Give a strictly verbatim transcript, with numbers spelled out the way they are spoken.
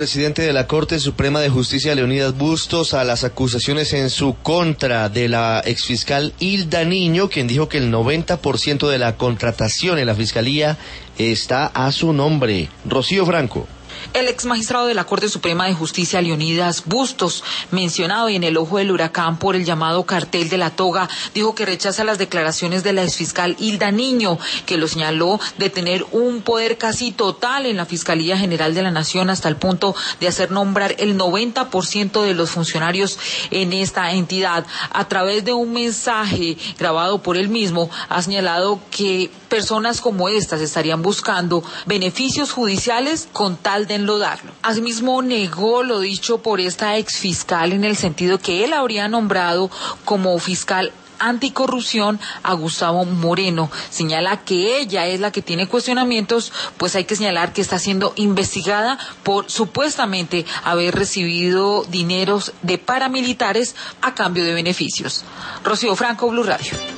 Presidente de la Corte Suprema de Justicia, Leonidas Bustos, a las acusaciones en su contra de la exfiscal Hilda Niño, quien dijo que el noventa por ciento de la contratación en la Fiscalía está a su nombre. Rocío Franco. El ex magistrado de la Corte Suprema de Justicia, Leonidas Bustos, mencionado y en el ojo del huracán por el llamado cartel de la toga, dijo que rechaza las declaraciones de la exfiscal Hilda Niño, que lo señaló de tener un poder casi total en la Fiscalía General de la Nación hasta el punto de hacer nombrar el noventa por ciento de los funcionarios en esta entidad. A través de un mensaje grabado por él mismo, ha señalado que personas como estas estarían buscando beneficios judiciales con tal de enlodarlo. Asimismo, negó lo dicho por esta exfiscal en el sentido que él habría nombrado como fiscal anticorrupción a Gustavo Moreno. Señala que ella es la que tiene cuestionamientos, pues hay que señalar que está siendo investigada por supuestamente haber recibido dineros de paramilitares a cambio de beneficios. Rocío Franco, Blue Radio.